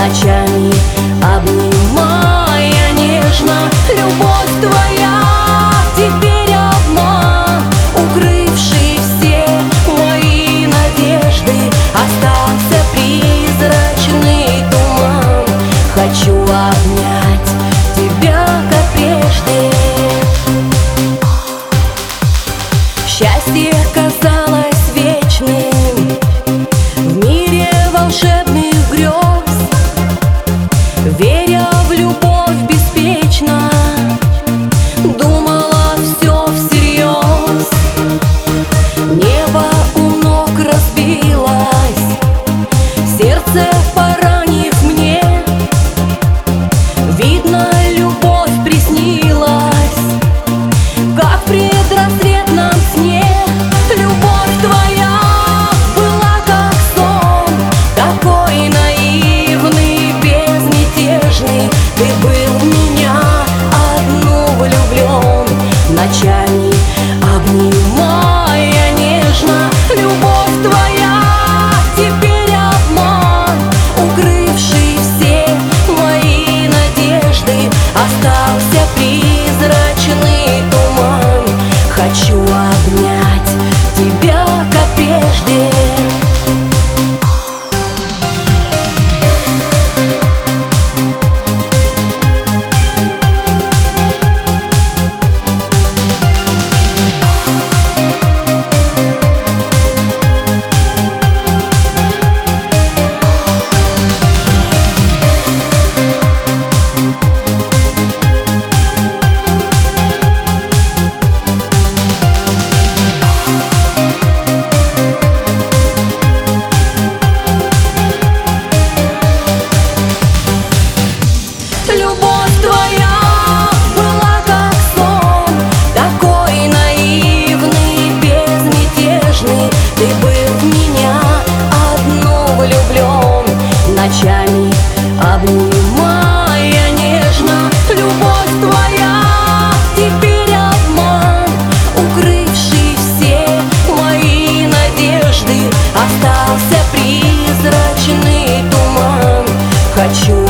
ночами обнимая нежно. Любовь твоя теперь обман, укрывший все мои надежды. Остался призрачный туман. Хочу обнять тебя, как прежде. Счастье казалось вечным в мире волшебных грез, веря в любовь беспечно, думала все всерьез. Небо у ног разбилось, сердце поранив мне. Видно, любовь приснилась, как в предрассветном сне. Любовь твоя была как сон, такой наивный, безмятежный. Ты был в меня одну влюблен, ночами обнимая нежно. Любовь твоя теперь обман, укрывший все мои надежды. Остался призрачный туман. Хочу обнять тебя, как прежде. Любовь твоя была как сон, такой наивный, безмятежный. Ты был в меня одну влюблен, ночами обнимая нежно. Любовь твоя теперь обман, укрывший все мои надежды. Остался призрачный туман. Хочу